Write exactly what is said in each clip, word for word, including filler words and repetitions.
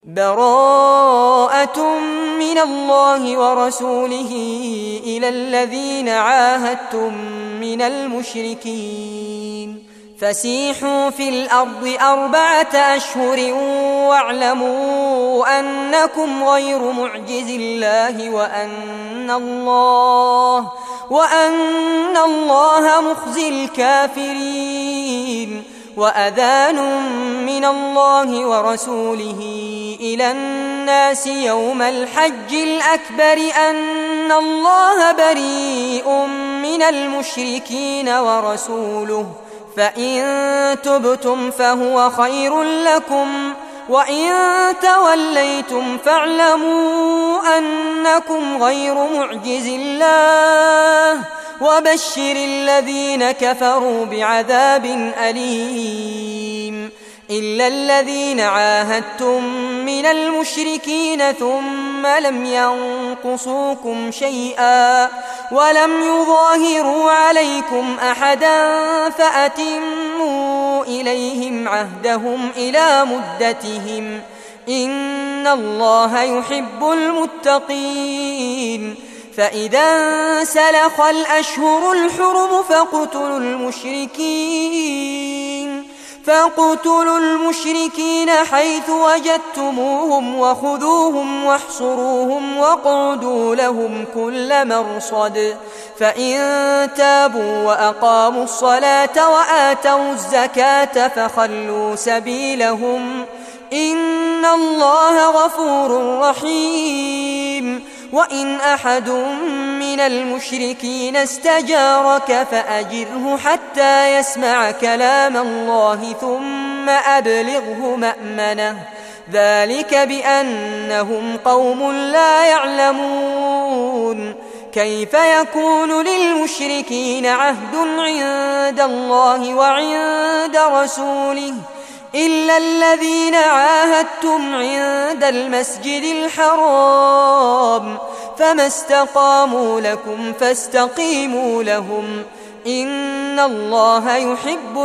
براءة من الله ورسوله إلى الذين عاهدتم من المشركين فسيحوا في الأرض أربعة أشهر واعلموا أنكم غير معجز الله وأن الله وأن الله مخزي الكافرين وأذان من الله ورسوله إلى الناس يوم الحج الأكبر أن الله بريء من المشركين ورسوله فإن تبتم فهو خير لكم وإن توليتم فاعلموا أنكم غير معجز الله وبشر الذين كفروا بعذاب أليم إلا الذين عاهدتم من المشركين ثم لم ينقصوكم شيئا ولم يظاهروا عليكم أحدا فأتموا إليهم عهدهم إلى مدتهم إن الله يحب المتقين فإذا انسلخ الأشهر الحرم فاقتلوا المشركين فاقتلوا المشركين حيث وجدتموهم وخذوهم واحصروهم واقعدوا لهم كل مرصد فإن تابوا وأقاموا الصلاة وآتوا الزكاة فخلوا سبيلهم إن الله غفور رحيم وإن أحد من المشركين استجارك فأجره حتى يسمع كلام الله ثم أبلغه مأمنه ذلك بأنهم قوم لا يعلمون كيف يكون للمشركين عهد عند الله وعند رسوله إلا الذين عاهدتم عند المسجد الحرام فما استقاموا لكم فاستقيموا لهم إن الله يحب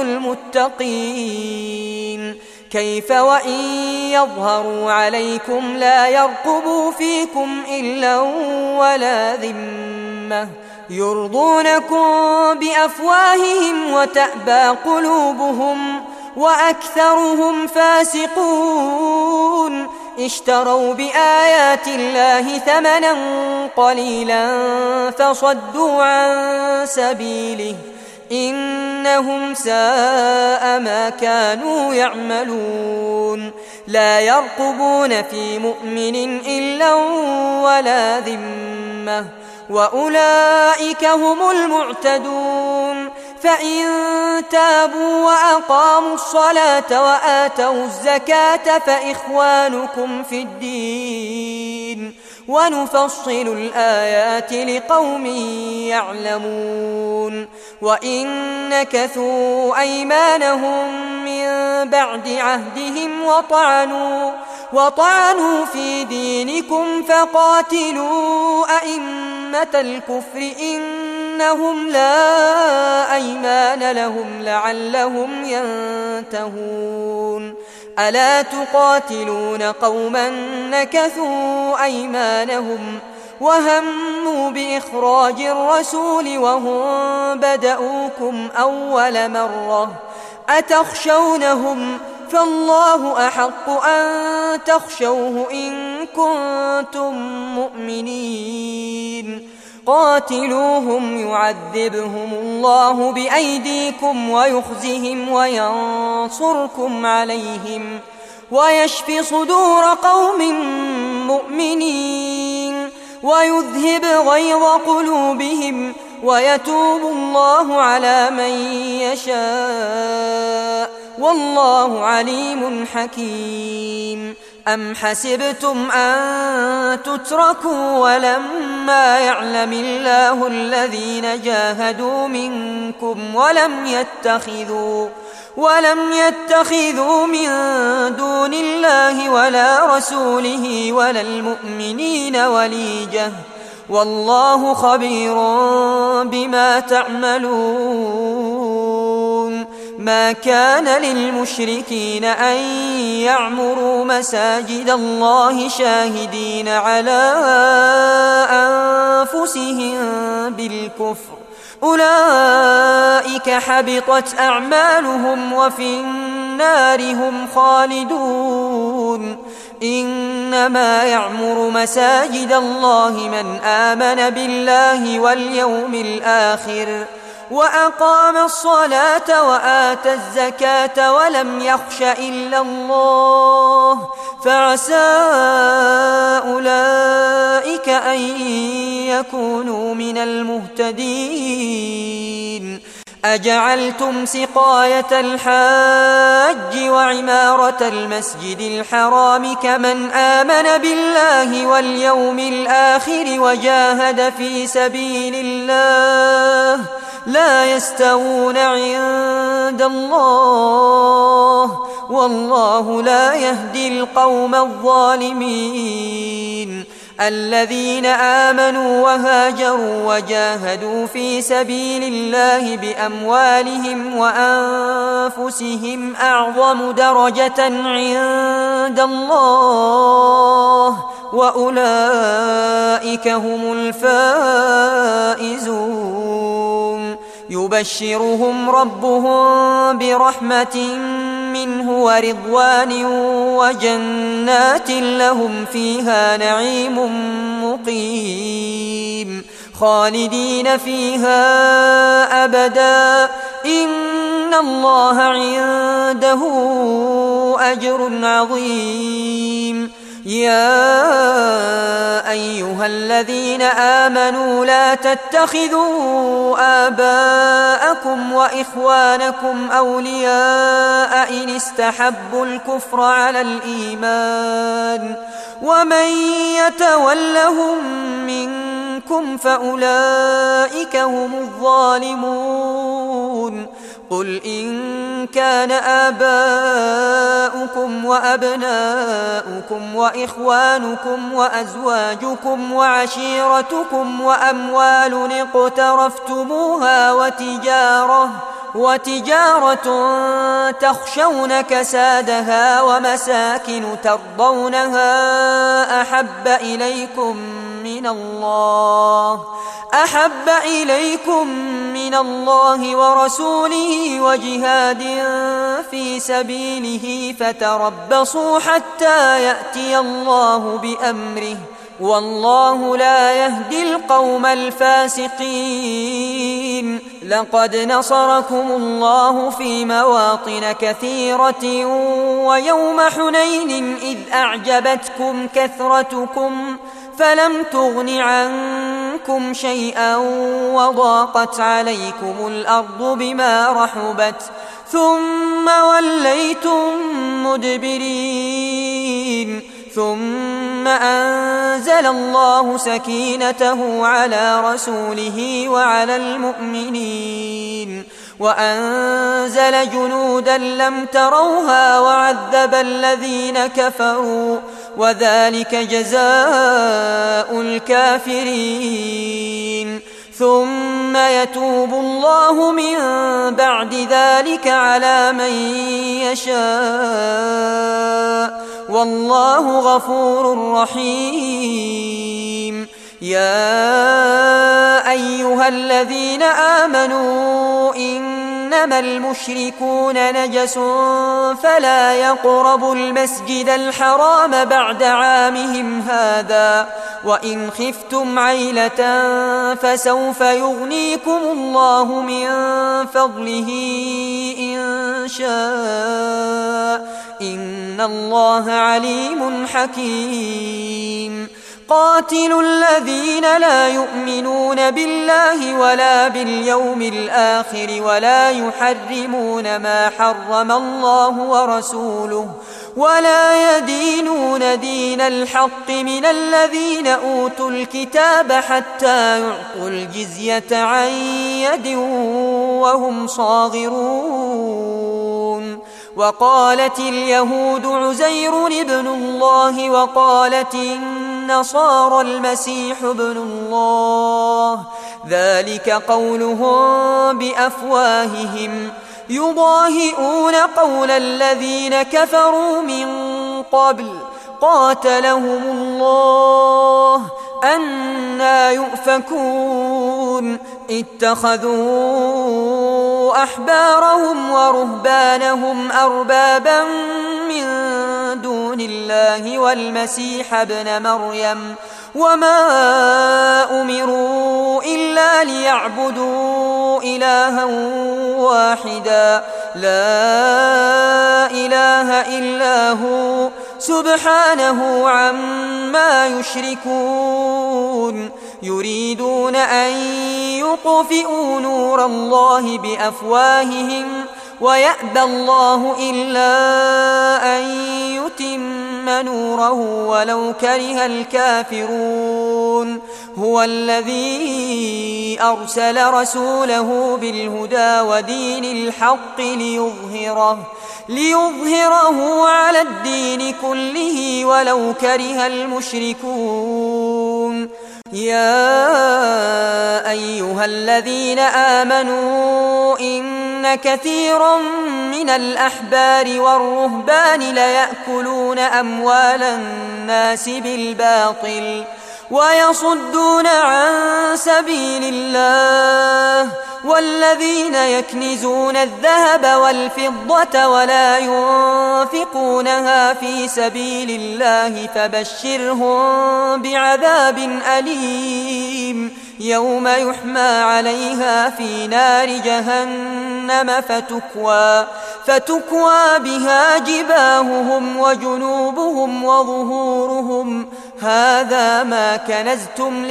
المتقين كيف وإن يظهروا عليكم لا يرقبوا فيكم إلا ولا ذمة يرضونكم بأفواههم وتأبى قلوبهم وأكثرهم فاسقون اشتروا بآيات الله ثمنا قليلا فصدوا عن سبيله إنهم ساء ما كانوا يعملون لا يرقبون في مؤمن إلا ولا ذمة وأولئك هم المعتدون فإن تابوا وأقاموا الصلاة وآتوا الزكاة فإخوانكم في الدين ونفصل الآيات لقوم يعلمون وإن نكثوا أيمانهم من بعد عهدهم وطعنوا وطعنوا في دينكم فقاتلوا أئمة الكفر إنهم لا أيمان لهم لعلهم ينتهون ألا تقاتلون قوما نكثوا أيمانهم وهموا بإخراج الرسول وهم بدؤوكم أول مرة أتخشونهم فالله أحق أن تخشوه إن كنتم مؤمنين قاتلوهم يعذبهم الله بأيديكم ويخزهم وينصركم عليهم ويشف صدور قوم مؤمنين ويذهب غيظ قلوبهم ويتوب الله على من يشاء والله عليم حكيم أم حسبتم أن تتركوا ولما يعلم الله الذين جاهدوا منكم ولم يتخذوا ولم يتخذوا من دون الله ولا رسوله ولا المؤمنين وليجة والله خبير بما تعملون ما كان للمشركين أن يعمروا مساجد الله شاهدين على أنفسهم بالكفر، أولئك حبطت أعمالهم وفي النار هم خالدون. إنما يعمر مساجد الله من آمن بالله واليوم الآخر وأقام الصلاة وآتى الزكاة ولم يخش إلا الله، فعسى أولئك أن يكونوا من المهتدين. أجعلتم سقاية الحاج وعمارة المسجد الحرام كمن آمن بالله واليوم الآخر وجاهد في سبيل الله لا يستوون عند الله، والله لا يهدي القوم الظالمين. الذين آمنوا وهاجروا وجاهدوا في سبيل الله بأموالهم وأنفسهم أعظم درجة عند الله، وأولئك هم الفائزون. يبشرهم ربهم برحمة منه ورضوان وجنات لهم فيها نعيم مقيم خالدين فيها أبدا، إن الله عنده أجر عظيم. يا أيها الذين آمنوا لا تتخذوا آباءكم وإخوانكم أولياء إن استحبوا الكفر على الإيمان، ومن يتولهم منكم فأولئك هم الظالمون. قل إن كان آباؤكم وأبناؤكم وإخوانكم وأزواجكم وعشيرتكم وأموال اقترفتموها وتجارة وتجارة تخشون كسادها ومساكن ترضونها أحب إليكم من الله أحب إليكم من الله ورسوله وجهاد في سبيله فتربصوا حتى يأتي الله بأمره، والله لا يهدي القوم الفاسقين. لقد نصركم الله في مواطن كثيرة ويوم حنين إذ أعجبتكم كثرتكم فلم تغن عنكم شيئا وضاقت عليكم الأرض بما رحبت ثم وليتم مدبرين، ثم أنزل الله سكينته على رسوله وعلى المؤمنين وأنزل جنودا لم تروها وعذب الذين كفروا، وذلك جزاء الكافرين. ثم يتوب الله من بعد ذلك على من يشاء، والله غفور رحيم. يا أيها الذين آمنوا إنما المشركون نجس فلا يقربوا المسجد الحرام بعد عامهم هذا، وإن خفتم عيلة فسوف يغنيكم الله من فضله إن شاء، إن الله عليم حكيم. قاتلوا الذين لا يؤمنون بالله ولا باليوم الآخر ولا يحرمون ما حرم الله ورسوله ولا يدينون دين الحق من الذين أوتوا الكتاب حتى يعطوا الجزية عن يد وهم صاغرون. وقالت اليهود عزير ابن الله وقالت النصارى المسيح ابن الله، ذلك قولهم بأفواههم يضاهئون قول الذين كفروا من قبل قاتلهم الله أنى يؤفكون اتخذوا أحبارهم ورهبانهم أربابا من دون الله والمسيح ابن مريم وما أمروا إلا ليعبدوا إلها واحدا لا إله إلا هو سبحانه عما يشركون يريدون أن يطفئوا نور الله بأفواههم ويأبى الله إلا أن يتم نوره ولو كره الكافرون هو الذي أرسل رسوله بالهدى ودين الحق ليظهره ليظهره على الدين كله ولو كره المشركون يا أيها الذين آمنوا إن كثيرا من الأحبار والرهبان ليأكلون أموال الناس بالباطل ويصدون عن سبيل الله والذين يكنزون الذهب والفضة ولا ينفقونها في سبيل الله فبشرهم بعذاب أليم يوم يحمى عليها في نار جهنم فتكوى, فتكوى بها جباههم وجنوبهم وظهورهم هذا ما كنزتم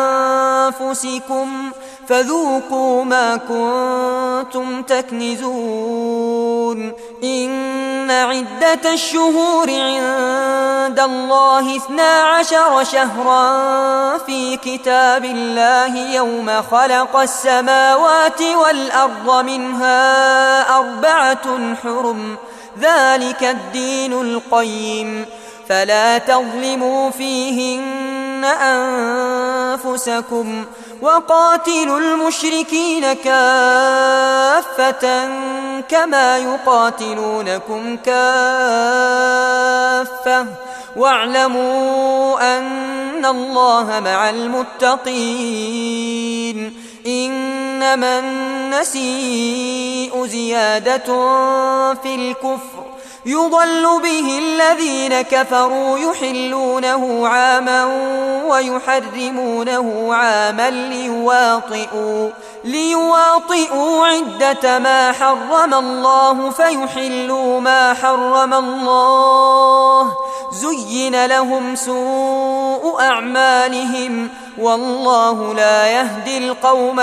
لأنفسكم فذوقوا ما كنتم تكنزون إن عدة الشهور عند الله اثنا عشر شهرا في كتاب الله يوم خلق السماوات والأرض منها أربعة حرم ذلك الدين القيم فلا تظلموا فيهن أنفسكم وقاتلوا المشركين كافة كما يقاتلونكم كافة واعلموا أن الله مع المتقين إنما النسيء زيادة في الكفر يضل به الذين كفروا يحلونه عاما ويحرمونه عاما ليواطئوا, ليواطئوا عدة ما حرم الله فيحلوا ما حرم الله زين لهم سوء أعمالهم والله لا يهدي القوم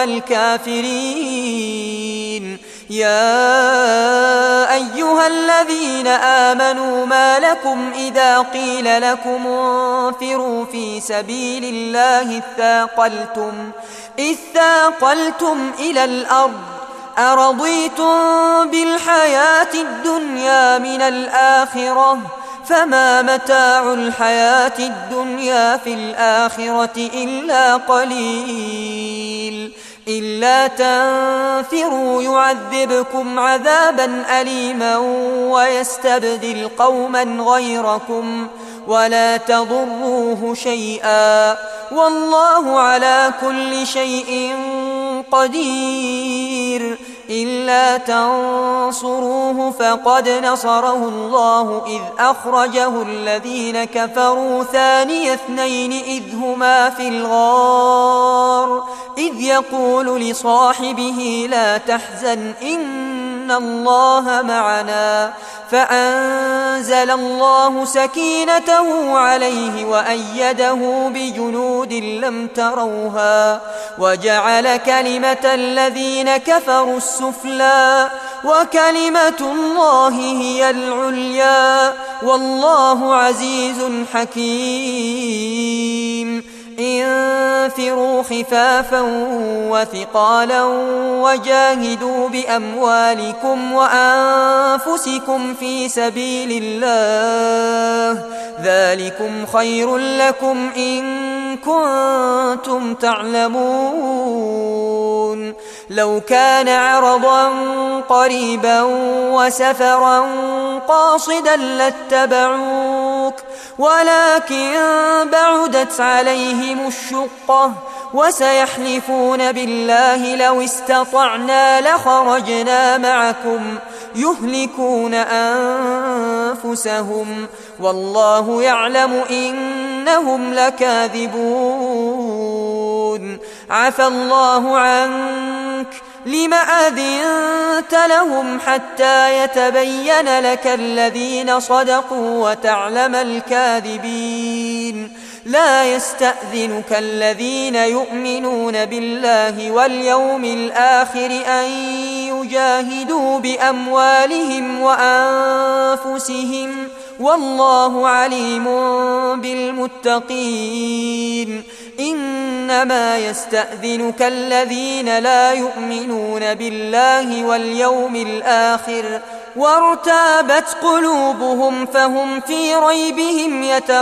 الكافرين يا أيها الذين آمنوا ما لكم إذا قيل لكم انفروا في سبيل الله اثاقلتم, اثاقلتم إلى الأرض أرضيتم بالحياة الدنيا من الآخرة فما متاع الحياة الدنيا في الآخرة إلا قليل إلا تنفروا يعذبكم عذابا أليما ويستبدل قوما غيركم ولا تضروه شيئا والله على كل شيء قدير إلا تنصروه فقد نصره الله إذ أخرجه الذين كفروا ثاني اثنين إذ هما في الغار إذ يقول لصاحبه لا تحزن إن الله معنا فأنزل الله سكينته عليه وأيده بجنود لم تروها وجعل كلمة الذين كفروا السفلى وكلمة الله هي العليا والله عزيز حكيم انفروا خفافا وثقالا وجاهدوا بأموالكم وأنفسكم في سبيل الله ذلكم خير لكم إن كنتم تعلمون لو كان عرضا قريبا وسفرا قاصدا لاتبعوك ولكن بعدت عليهم الشقة وسيحلفون بالله لو استطعنا لخرجنا معكم يهلكون أنفسهم والله يعلم إنهم لكاذبون عفى الله عنك لم أذنت لهم حتى يتبين لك الذين صدقوا وتعلم الكاذبين لا يستأذنك الذين يؤمنون بالله واليوم الآخر أن يجاهدوا بأموالهم وأنفسهم والله عليم بالمتقين إنما يستأذنك الذين لا يؤمنون بالله واليوم الآخر وارتابت قلوبهم فهم في ريبهم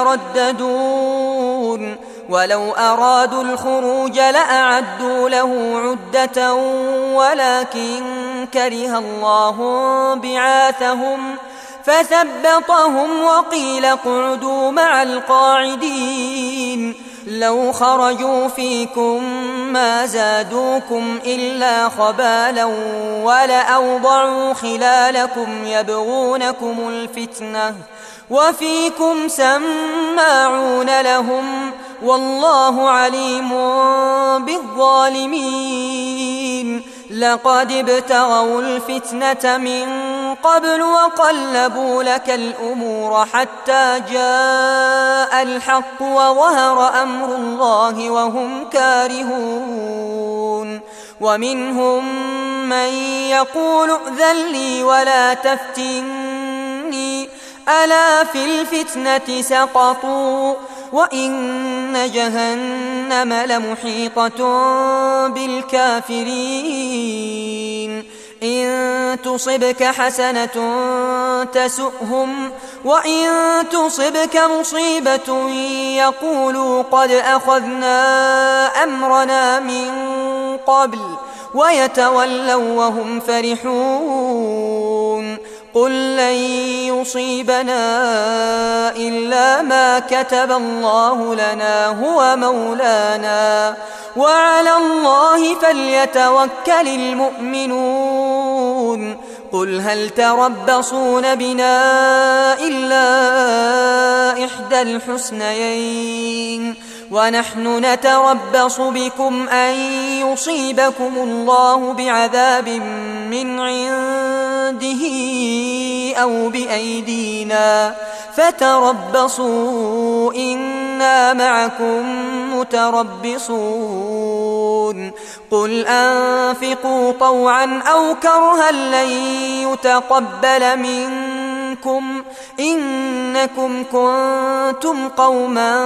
يترددون ولو أرادوا الخروج لأعدوا له عدة ولكن كره الله بعاثهم فثبطهم وقيل اقعدوا مع القاعدين لو خرجوا فيكم ما زادوكم إلا خبالا ولأوضعوا خلالكم يبغونكم الفتنة وفيكم سماعون لهم والله عليم بالظالمين لقد ابتغوا الفتنة من قبل وقلبوا لك الأمور حتى جاء الحق وظهر أمر الله وهم كارهون ومنهم من يقول ائذن لي ولا تفتني ألا في الفتنة سقطوا وإن جهنم لمحيطة بالكافرين إن تصبك حسنة تسؤهم وإن تصبك مصيبة يقولوا قد أخذنا أمرنا من قبل ويتولوا وهم فرحون قل لن يصيبنا إلا ما كتب الله لنا هو مولانا وعلى الله فليتوكل المؤمنون قل هل تربصون بنا إلا إحدى الحسنيين ونحن نتربص بكم أن يصيبكم الله بعذاب من عنده أو بأيدينا فتربصوا إنا معكم متربصون قل أنفقوا طوعا أو كرها لن يتقبل منكم إنكم كنتم قوما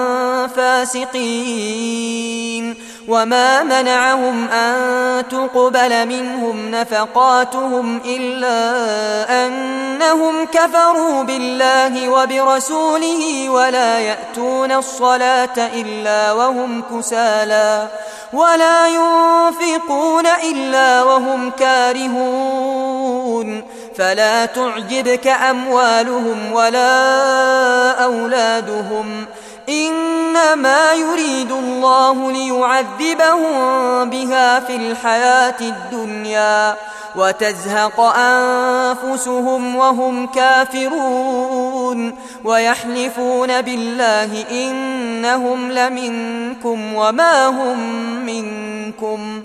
فاسقين وما منعهم أن تقبل منهم نفقاتهم إلا أنهم كفروا بالله وبرسوله ولا يأتون الصلاة إلا وهم كسالى ولا ينفقون إلا وهم كارهون فلا تعجبك أموالهم ولا أولادهم إنما يريد الله ليعذبهم بها في الحياة الدنيا وتزهق أنفسهم وهم كافرون ويحلفون بالله إنهم لمنكم وما هم منكم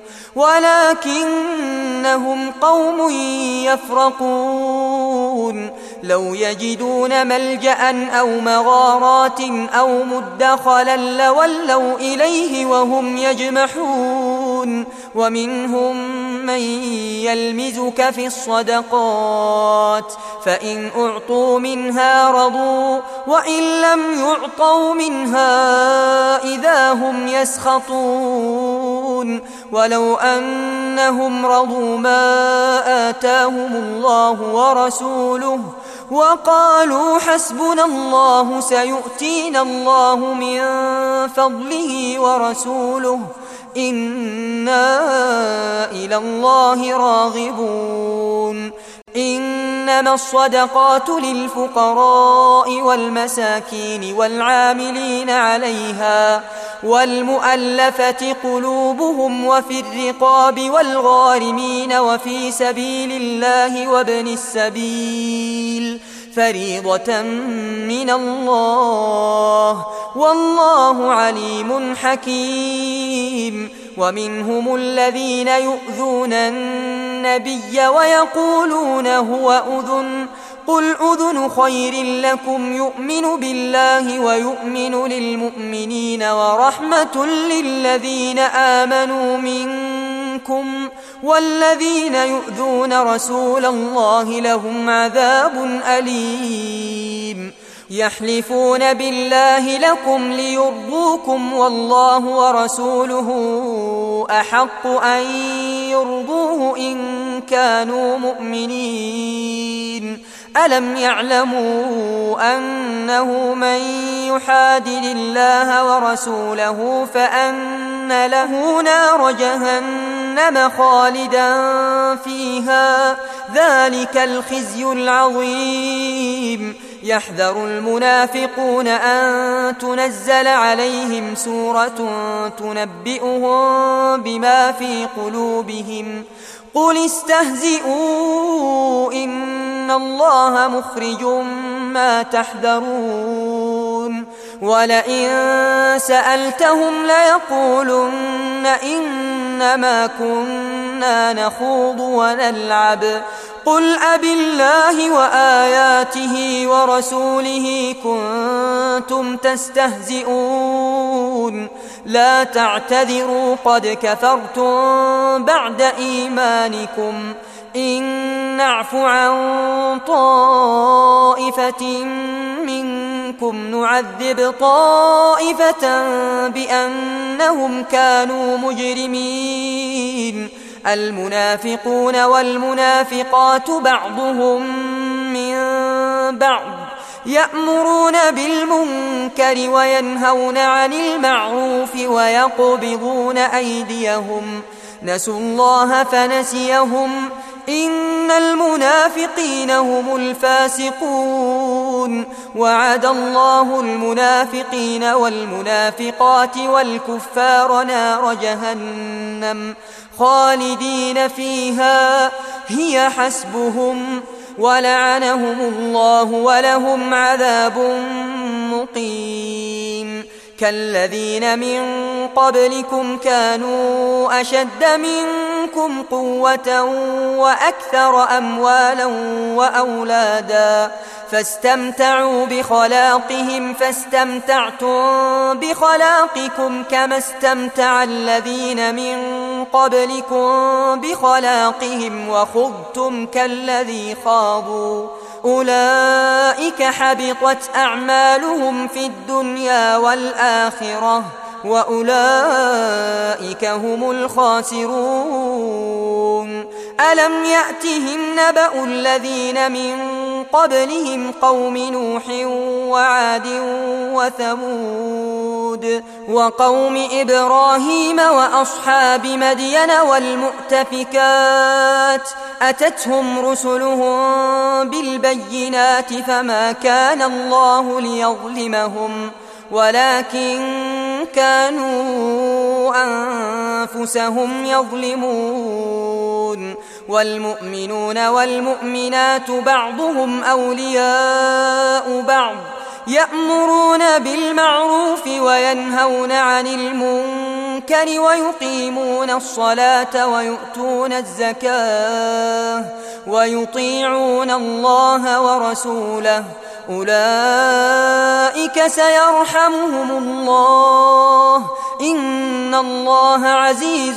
ولكنهم قوم يفرقون لو يجدون ملجأ أو مغارات أو مدخلا لولوا إليه وهم يجمحون ومنهم من يلمزك في الصدقات فإن أعطوا منها رضوا وإن لم يعطوا منها إذا هم يسخطون ولو أنهم رضوا ما آتاهم الله ورسوله وقالوا حسبنا الله سيؤتينا الله من فضله ورسوله إنا إلى الله راغبون إنما الصدقات للفقراء والمساكين والعاملين عليها والمؤلفة قلوبهم وفي الرقاب والغارمين وفي سبيل الله وابن السبيل فريضة من الله والله عليم حكيم. ومنهم الذين يؤذون النبي ويقولون هو أذن قل أذن خير لكم يؤمن بالله ويؤمن للمؤمنين ورحمة للذين آمنوا منكم والذين يؤذون رسول الله لهم عذاب أليم. يحلفون بالله لكم ليرضوكم والله ورسوله أحق أن يرضوه إن كانوا مؤمنين. ألم يعلموا أنه من يحادد الله ورسوله فأن له نار جهنم خالدا فيها ذلك الخزي العظيم. يحذر المنافقون أن تنزل عليهم سورة تنبئهم بما في قلوبهم قل استهزئوا إن الله مخرج ما تحذرون. ولئن سألتهم ليقولن إنما كنا نخوض ونلعب قل أبالله وآياته ورسوله كنتم تستهزئون لا تعتذروا قد كفرتم بعد إيمانكم إن نعف عن طائفة منكم نعذب طائفة بأنهم كانوا مجرمين. المنافقون والمنافقات بعضهم من بعض يأمرون بالمنكر وينهون عن المعروف ويقبضون أيديهم نسوا الله فنسيهم إن المنافقين هم الفاسقون. وعد الله المنافقين والمنافقات والكفار نار جهنم خالدين فيها هي حسبهم ولعنهم الله ولهم عذاب مقيم. كالذين من قبلكم كانوا أشد منكم قوة وأكثر أموالا وأولادا فاستمتعوا بخلاقهم فاستمتعتم بخلاقكم كما استمتع الذين من قبلكم بخلاقهم وخضتم كالذي خاضوا أولئك حبطت أعمالهم في الدنيا والآخرة وأولئك هم الخاسرون. ألم يأتهم نبأ الذين من قبلهم قوم نوح وعاد وثمود وقوم إبراهيم وأصحاب مدين والمؤتفكات أتتهم رسلهم بالبينات فما كان الله ليظلمهم ولكن كانوا أنفسهم يظلمون. والمؤمنون والمؤمنات بعضهم أولياء بعض يأمرون بالمعروف وينهون عن المنكر ويقيمون الصلاة ويؤتون الزكاة ويطيعون الله ورسوله أولئك سيرحمهم الله إن الله عزيز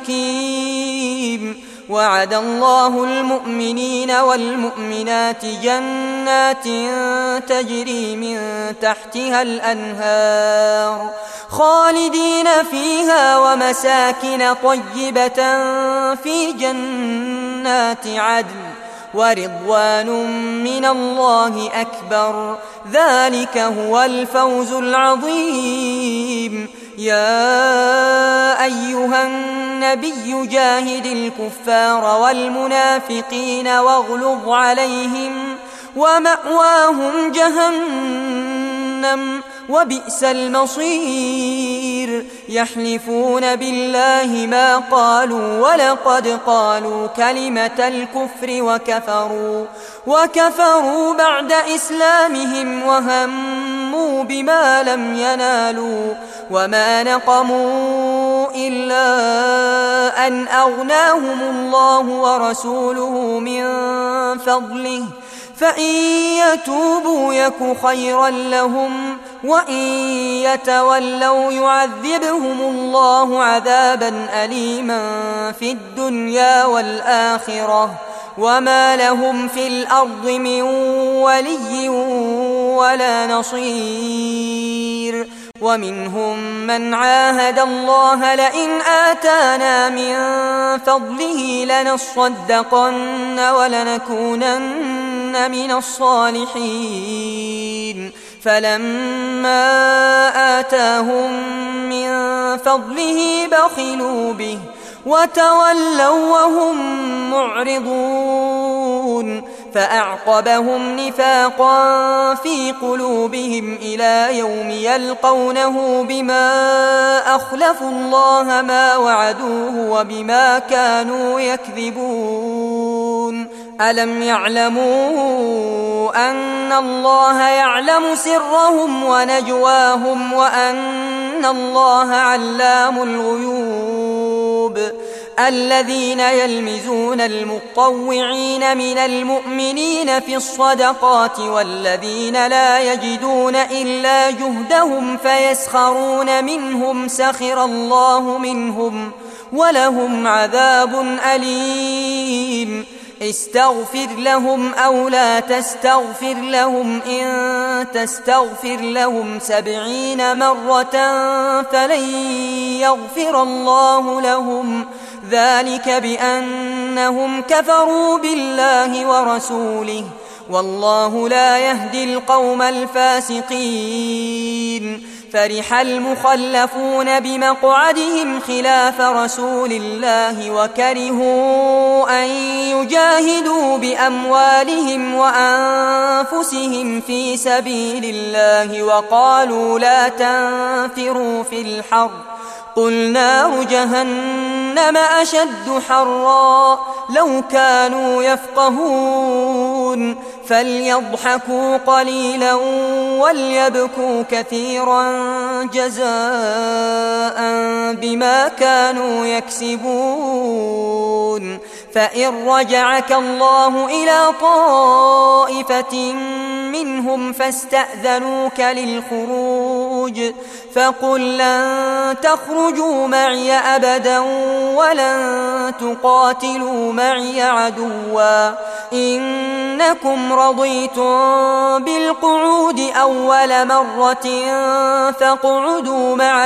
حكيم. وعد الله المؤمنين والمؤمنات جنات تجري من تحتها الأنهار خالدين فيها ومساكن طيبة في جنات عدن ورضوان من الله أكبر ذلك هو الفوز العظيم. يا أيها النبي جاهد الكفار والمنافقين واغلظ عليهم ومأواهم جهنم وبئس المصير يحلفون بالله ما قالوا ولقد قالوا كلمة الكفر وكفروا وكفروا بعد إسلامهم وهموا بما لم ينالوا وما نقموا إلا أن أغناهم الله ورسوله من فضله فإن يتوبوا يك خيرا لهم وإن يتولوا يعذبهم الله عذابا أليما في الدنيا والآخرة وما لهم في الأرض من ولي ولا نصير ومنهم من عاهد الله لئن آتانا من فضله لنصدقن ولنكونن من الصالحين فلما آتاهم من فضله بخلوا به وتولوا وهم معرضون فأعقبهم نفاقا في قلوبهم إلى يوم يلقونه بما أخلفوا الله ما وعدوه وبما كانوا يكذبون ألم يعلموا أن الله يعلم سرهم ونجواهم وأن الله علام الغيوب الذين يلمزون المطوعين من المؤمنين في الصدقات والذين لا يجدون إلا جهدهم فيسخرون منهم سخر الله منهم ولهم عذاب أليم استغفر لهم أو لا تستغفر لهم إن تستغفر لهم سبعين مرة فلن يغفر الله لهم ذلك بأنهم كفروا بالله ورسوله والله لا يهدي القوم الفاسقين فرح المخلفون بمقعدهم خلاف رسول الله وكرهوا أن يجاهدوا بأموالهم وأنفسهم في سبيل الله وقالوا لا تنفروا في الحر قل نار جهنم أشد حرا لو كانوا يفقهون فليضحكوا قليلا وليبكوا كثيرا جزاء بما كانوا يكسبون فإن رجعك الله إلى طائفة منهم فاستأذنوك للخروج فقل لن تخرجوا معي أبدا ولن تقاتلوا معي عدوا إنكم رضيتم بالقعود أول مرة فاقعدوا مع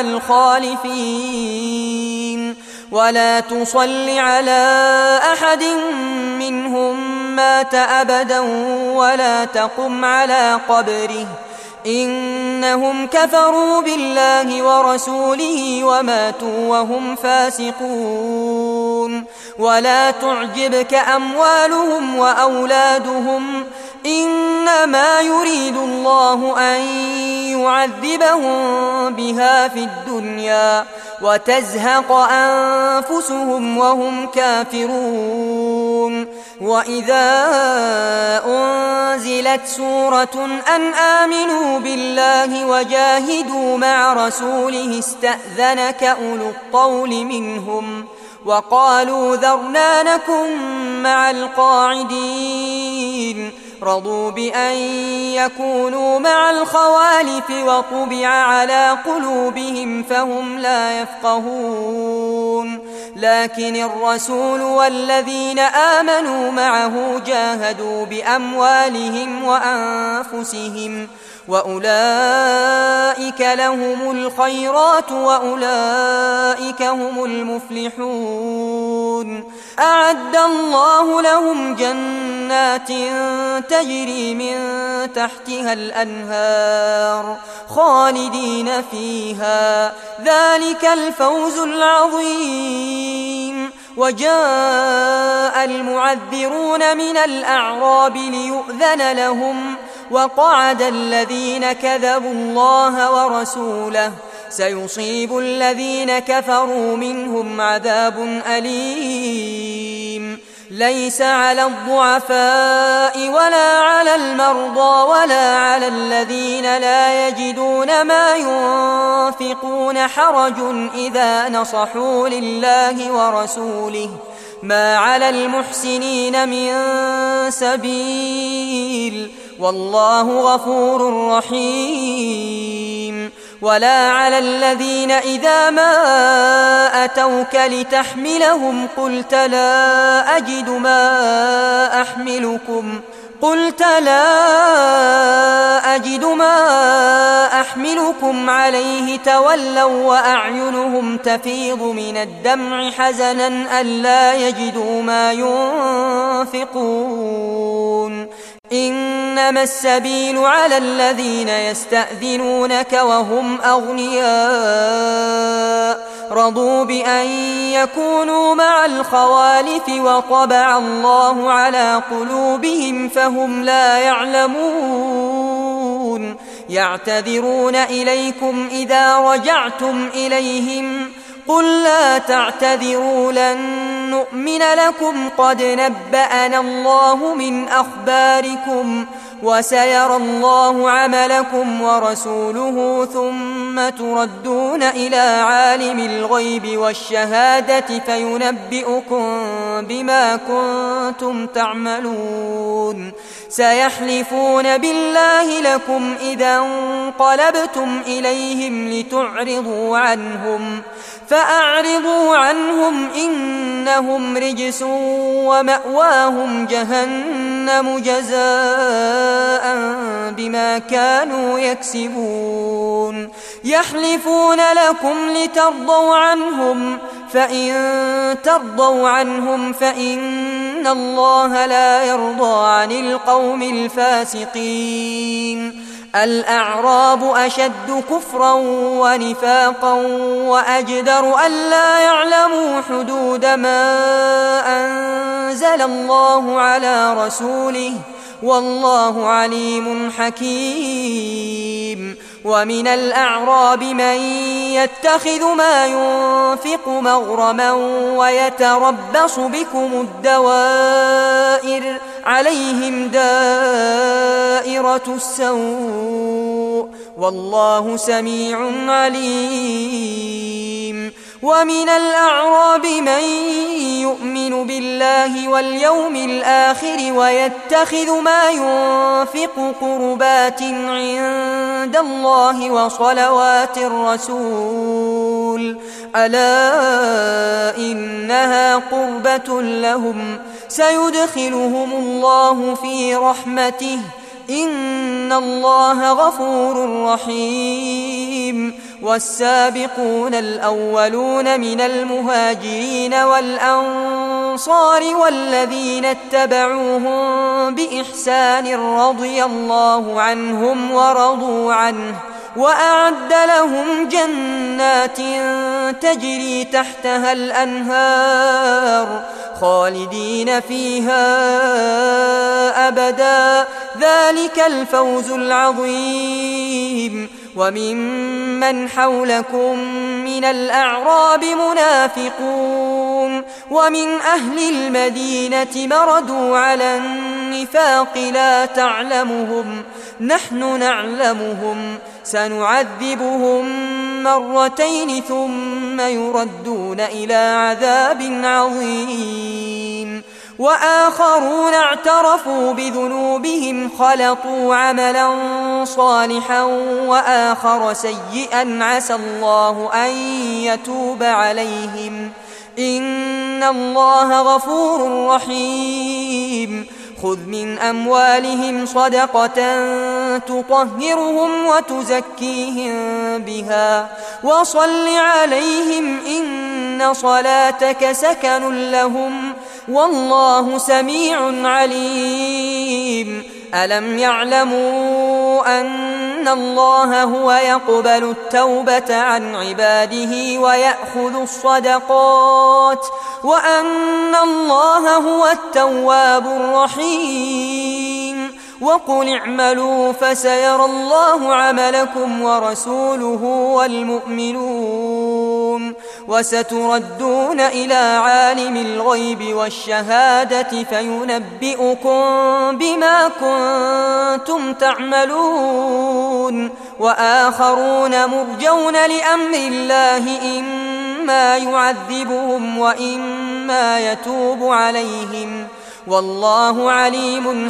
الخالفين ولا تصل على أحد منهم مات أبدا ولا تقم على قبره إنهم كفروا بالله ورسوله وماتوا وهم فاسقون ولا تعجبك أموالهم وأولادهم إنما يريد الله أن يعذبهم بها في الدنيا وتزهق أنفسهم وهم كافرون وإذا أنزلت سورة أن آمنوا بالله وجاهدوا مع رسوله استأذنك أولو الطول منهم وقالوا ذرنا نكن مع القاعدين رضوا بأن يكونوا مع الخوالف وطبع على قلوبهم فهم لا يفقهون لكن الرسول والذين آمنوا معه جاهدوا بأموالهم وأنفسهم وأولئك لهم الخيرات وأولئك هم المفلحون. أعد الله لهم جنات تجري من تحتها الأنهار خالدين فيها، ذلك الفوز العظيم. وجاء المعذرون من الأعراب ليؤذن لهم، وقعد الذين كذبوا الله ورسوله، سيصيب الذين كفروا منهم عذاب أليم. ليس على الضعفاء ولا على المرضى ولا على الذين لا يجدون ما ينفقون حرج إذا نصحوا لله ورسوله، ما على المحسنين من سبيل، والله غفور رحيم. ولا على الذين إذا ما أتوك لتحملهم قلت لا أجد ما أحملكم قلت لا أجد ما أحملكم عليه تولوا وأعينهم تفيض من الدمع حزنا ألا يجدوا ما ينفقون. إنما السبيل على الذين يستأذنونك وهم أغنياء رضوا بأن يكونوا مع الخوالف وطبع الله على قلوبهم فهم لا يعلمون. يعتذرون إليكم إذا رجعتم إليهم قل لا تعتذروا لن نؤمن لكم قد نبأنا الله من أخباركم وسيرى الله عملكم ورسوله ثم تردون إلى عالم الغيب والشهادة فينبئكم بما كنتم تعملون. سيحلفون بالله لكم إذا انقلبتم إليهم لتعرضوا عنهم فأعرضوا عنهم إنهم رجس ومأواهم جهنم جزاء بما كانوا يكسبون. يحلفون لكم لترضوا عنهم فإن ترضوا عنهم فإن الله لا يرضى عن القوم الفاسقين. الأعراب أشد كفرا ونفاقا وأجدر ألا يعلموا حدود ما أنزل الله على رسوله والله عليم حكيم. ومن الأعراب من يتخذ ما ينفق مغرما ويتربص بكم الدوائر عليهم دائرة السوء والله سميع عليم. ومن الأعراب من يؤمن بالله واليوم الآخر ويتخذ ما ينفق قربات عند الله وصلوات الرسول ألا إنها قربة لهم سيدخلهم الله في رحمته إن الله غفور رحيم. والسابقون الأولون من المهاجرين والأنصار والذين اتبعوهم بإحسان رضي الله عنهم ورضوا عنه وأعد لهم جنات تجري تحتها الأنهار خالدين فيها أبدا ذلك الفوز العظيم. وممن حولكم من الأعراب منافقون ومن أهل المدينة مردوا على النفاق لا تعلمهم نحن نعلمهم سنعذبهم مرتين ثم يردون إلى عذاب عظيم. وآخرون اعترفوا بذنوبهم خلطوا عملا صالحا وآخر سيئا عسى الله أن يتوب عليهم إن الله غفور رحيم. خذ من أموالهم صدقة تطهرهم وتزكيهم بها وصل عليهم إن صلاتك سكن لهم والله سميع عليم ألم يعلموا أن الله هو يقبل التوبة عن عباده ويأخذ الصدقات وأن الله هو التواب الرحيم وقل اعملوا فسيرى الله عملكم ورسوله والمؤمنون وستردون إلى عالم الغيب والشهادة فينبئكم بما كنتم تعملون وآخرون مرجون لأمر الله إما يعذبهم وإما يتوب عليهم والله عليم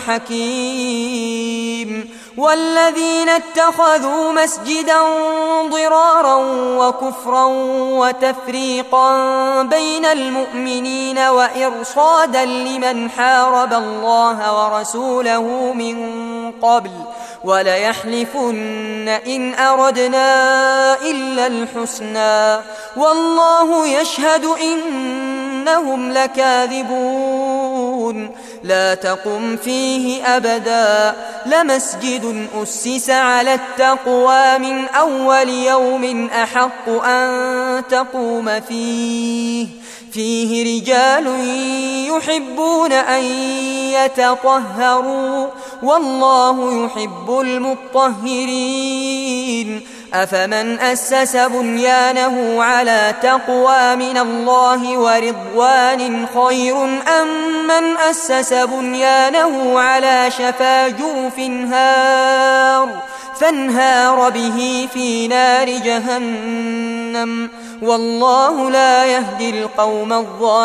حكيم والذين اتخذوا مسجدا ضرارا وكفرا وتفريقا بين المؤمنين وإرصادا لمن حارب الله ورسوله من قبل وليحلفن إن أردنا إلا الحسنى والله يشهد إنهم لكاذبون لا تقم فيه أبدا لمسجد أسس على التقوى من أول يوم أحق أن تقوم فيه فيه رجال يحبون أن يتطهروا والله يحب المطهرين أفمن أسس بنيانه على تقوى من الله ورضوان خير أم من أسس بنيانه على شفا جرف هار فانهار به في نار جهنم والله لا يهدي القوم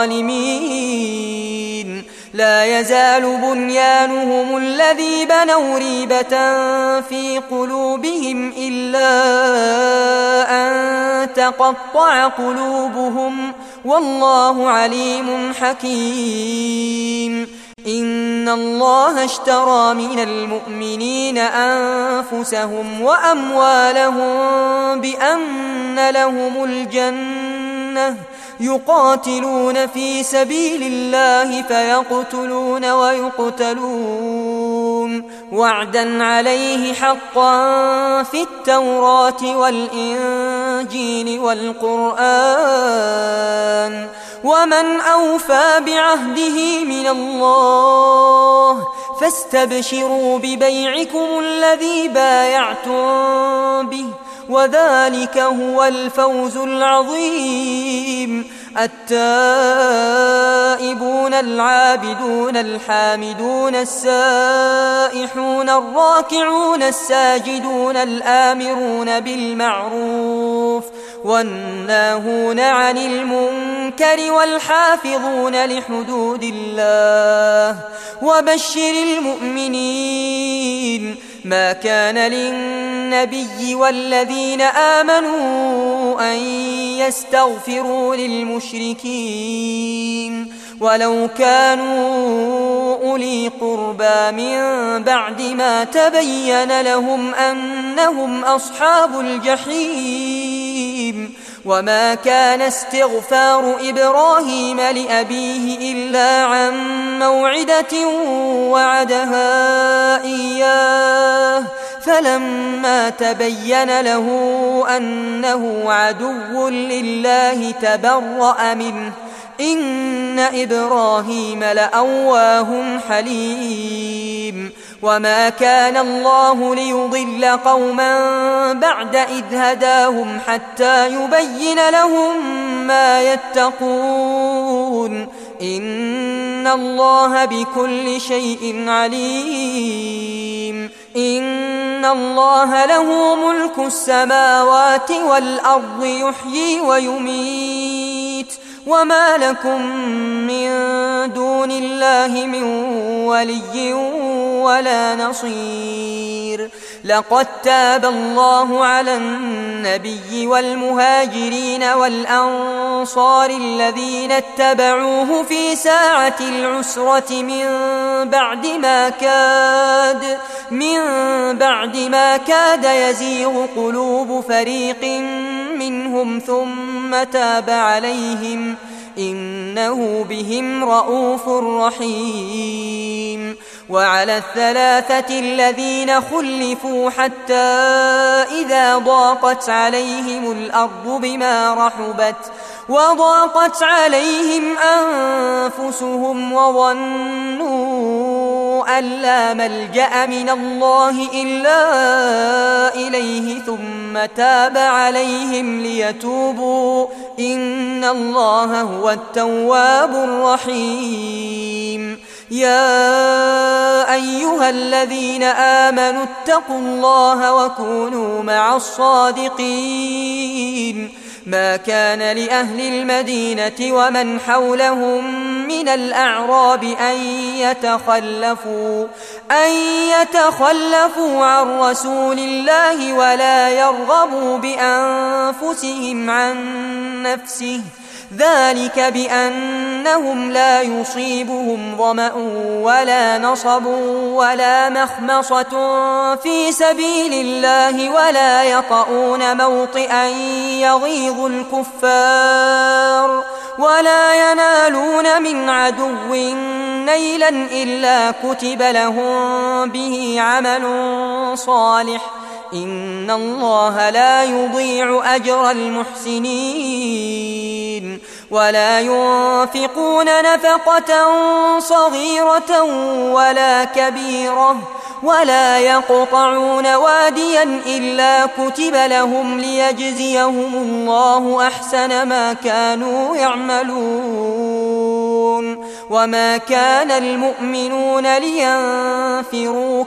الظالمين لا يزال بنيانهم الذي بنوا ريبة في قلوبهم إلا أن تقطع قلوبهم والله عليم حكيم إن الله اشترى من المؤمنين أنفسهم وأموالهم بأن لهم الجنة يقاتلون في سبيل الله فيقتلون ويقتلون وعدا عليه حقا في التوراة والإنجيل والقرآن ومن أوفى بعهده من الله فاستبشروا ببيعكم الذي بايعتم به وذلك هو الفوز العظيم التائبون العابدون الحامدون السائحون الراكعون الساجدون الآمرون بالمعروف والناهون عن المنكر والحافظون لحدود الله وبشر المؤمنين ما كان للنبي والذين آمنوا أن يستغفروا للمشركين ولو كانوا أولي قربى من بعد ما تبين لهم أنهم أصحاب الجحيم وما كان استغفار إبراهيم لأبيه إلا عن موعدة وعدها إياه فلما تبين له أنه عدو لله تبرأ منه إن إبراهيم لأواه حليم وما كان الله ليضل قوما بعد إذ هداهم حتى يبين لهم ما يتقون إن الله بكل شيء عليم إن الله له ملك السماوات والأرض يحيي ويميت وما لكم من دون الله من ولي ولا نصير لقد تاب الله على النبي والمهاجرين والأنصار الذين اتبعوه في ساعة العسرة من بعد ما كاد من بعد ما كاد يزيغ قلوب فريق منهم ثم تاب عليهم إنه بهم رءوف رحيم. وعلى الثلاثة الذين خلفوا حتى إذا ضاقت عليهم الأرض بما رحبت وضاقت عليهم أنفسهم وظنوا أن لا ملجأ من الله إلا إليه ثم تاب عليهم ليتوبوا إن الله هو التواب الرحيم. يا أيها الذين آمنوا اتقوا الله وكونوا مع الصادقين. ما كان لأهل المدينة ومن حولهم من الأعراب أن يتخلفوا أن يتخلفوا عن رسول الله ولا يرغبوا بأنفسهم عن نفسه ذلك بأنهم لا يصيبهم ظمأ ولا نصب ولا مخمصة في سبيل الله ولا يطؤون موطئا يغيظ الكفار ولا ينالون من عدو نيلا إلا كتب لهم به عمل صالح إن الله لا يضيع أجر المحسنين. ولا ينفقون نفقة صغيرة ولا كبيرة ولا يقطعون واديا إلا كتب لهم ليجزيهم الله أحسن ما كانوا يعملون. وما كان المؤمنون لينفروا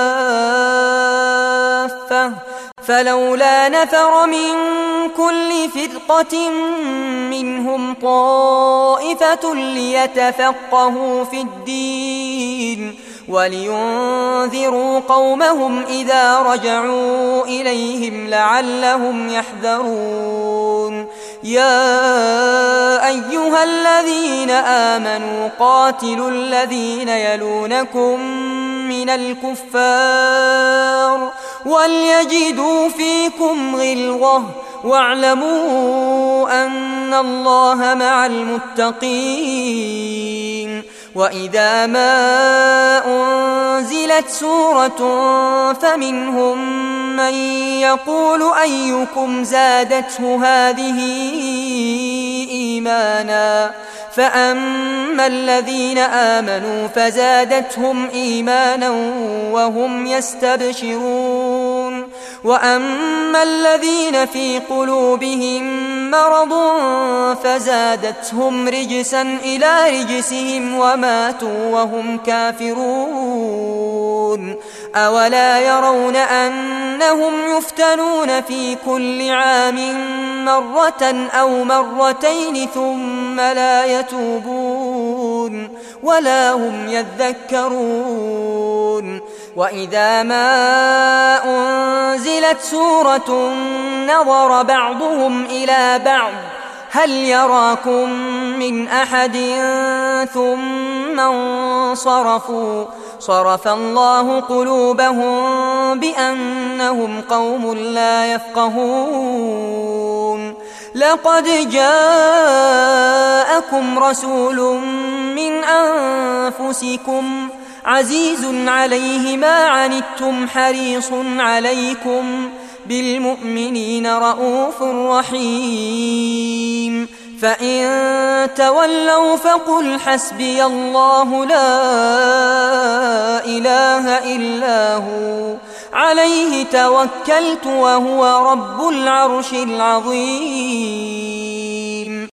كافة فلولا نفر من كل فرقة منهم طائفة ليتفقهوا في الدين ولينذروا قومهم إذا رجعوا إليهم لعلهم يحذرون. يا أيها الذين آمنوا قاتلوا الذين يلونكم من الكفار وليجدوا فيكم غلظة واعلموا أن الله مع المتقين. وإذا ما أنزلت سورة فمنهم من يقول أيكم زادته هذه إيمانا فأما الذين آمنوا فزادتهم إيمانا وهم يستبشرون وأما الذين في قلوبهم مرض فزادتهم رجسا إلى رجسهم وماتوا وهم كافرون. أولا يرون أنهم يفتنون في كل عام مرة أو مرتين ثم لا يتوبون ولا هم يذكرون. وإذا ما أنزلت سورة نظر بعضهم إلى بعض هل يراكم من أحد ثم انصرفوا صرف الله قلوبهم بأنهم قوم لا يفقهون. لقد جاءكم رسول من أنفسكم عزيز عليه ما عنتم حريص عليكم بالمؤمنين رءوف رحيم. فإن تولوا فقل حسبي الله لا إله إلا هو عليه توكلت وهو رب العرش العظيم.